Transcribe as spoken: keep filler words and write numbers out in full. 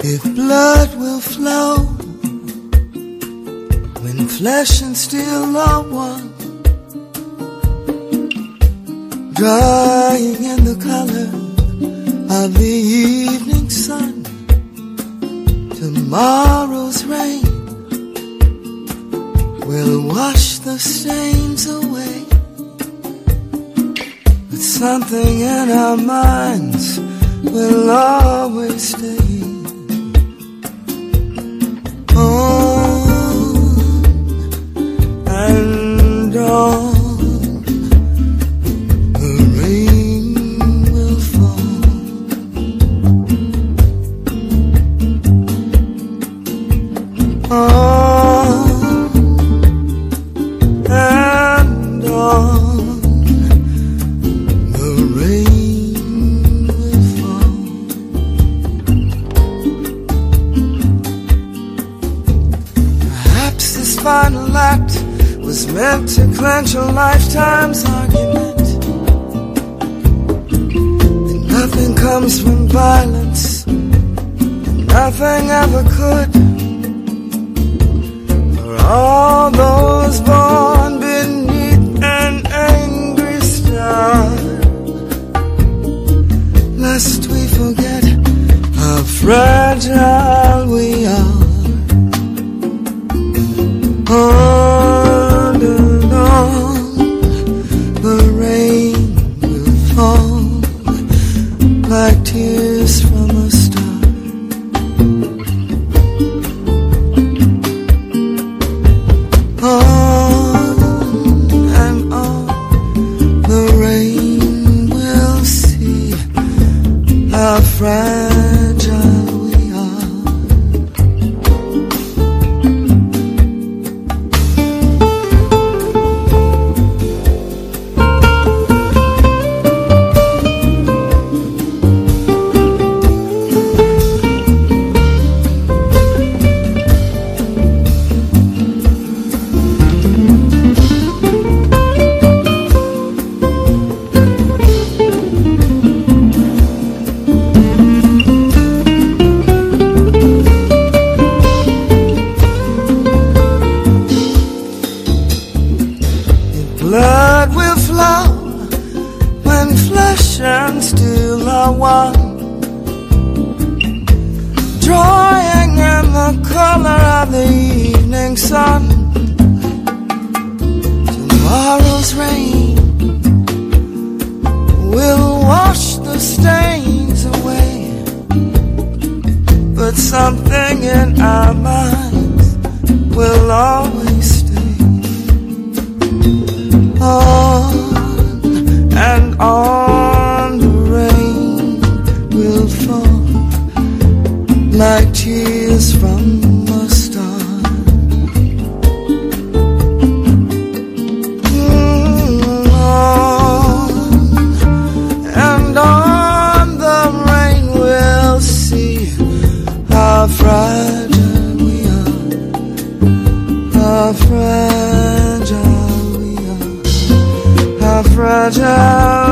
If blood will flow when flesh and steel are one, drying in the color of the evening sun, tomorrow's rain will wash the stains away, but something in our minds will always stay. On and on, the rain will fall. On and on, the rain will fall. Perhaps this final act was meant to clench a lifetime's argument, that nothing comes from violence, and nothing ever could. All those born beneath an angry star, lest we forget how fragile we are. On and on, the rain will fall like tears from a star. On and on, the rain will see how fragile we are. Blood will flow when flesh and steel are one, drawing in the color of the evening sun. Tomorrow's rain will wash the stains away, but something in our minds will always stay. On and on, the rain will fall like tears from a star. Mm, on and on, the rain will see how fragile we are, how fragile, how fragile